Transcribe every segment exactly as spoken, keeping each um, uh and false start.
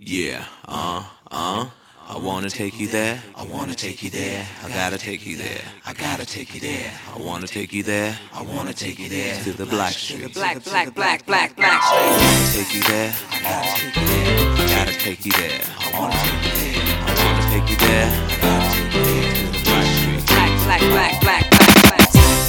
Yeah, uh, uh. I wanna take you there. I wanna take you there. I gotta take you there. I gotta take you there. I wanna take you there. I wanna take you there to the black street. Black, black, black, black, black street. I wanna take you there. I gotta take you there. I gotta take you there. I wanna take you there. I wanna take you there. I gotta take you there to the black street. Black, black, black, black, black, black.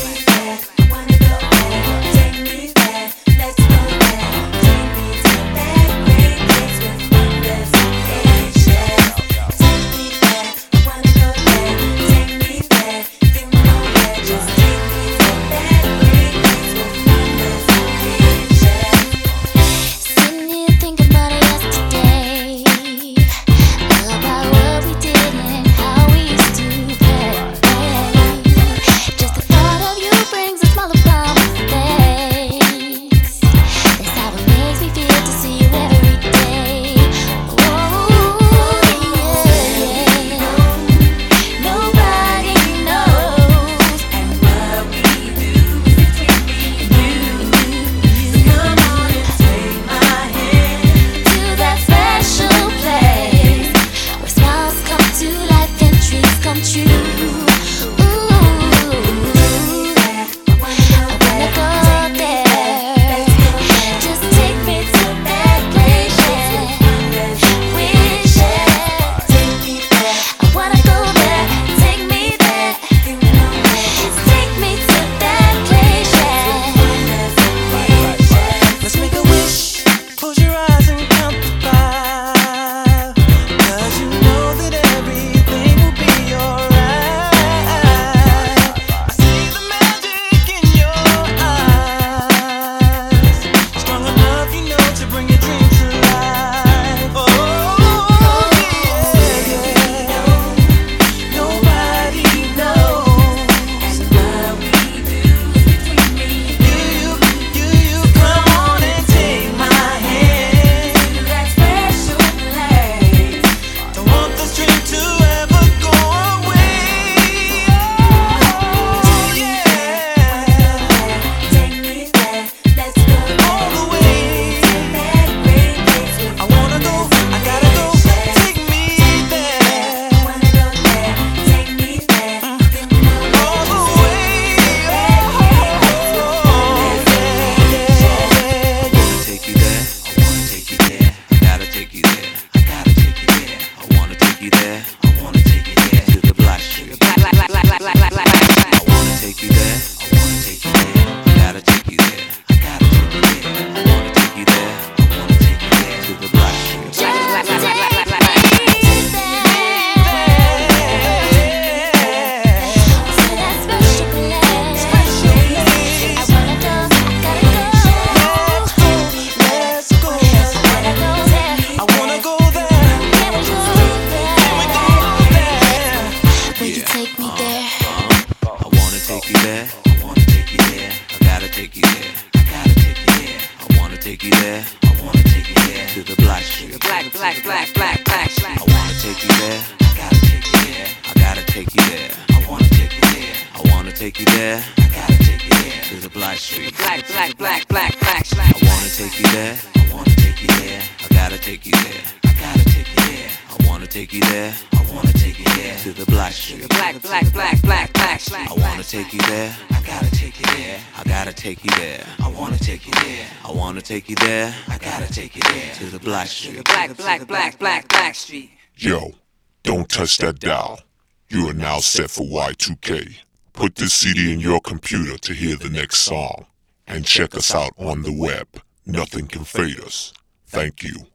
Take you there. I wanna take you there to the black street. Black, black, black, black, black street. I wanna take you there. I gotta take you there. I gotta take you there. I wanna take you there. I wanna take you there. I gotta take you there to the black street. Black, black, black, black, black street. I wanna take you there. I wanna take you there. I gotta take you there. I gotta take you there. I wanna take you there. I wanna take you there to the black street. Black, black, black, black, black street. I wanna take you there. I gotta take you there. I gotta take you there. I wanna take you there. I wanna take you there. I gotta take you there to the black street. Black, black, black, black, black street. Yo, don't touch that dial. You are now set for Y two K. Put this C D in your computer to hear the next song. And check us out on the web. Nothing can fade us. Thank you.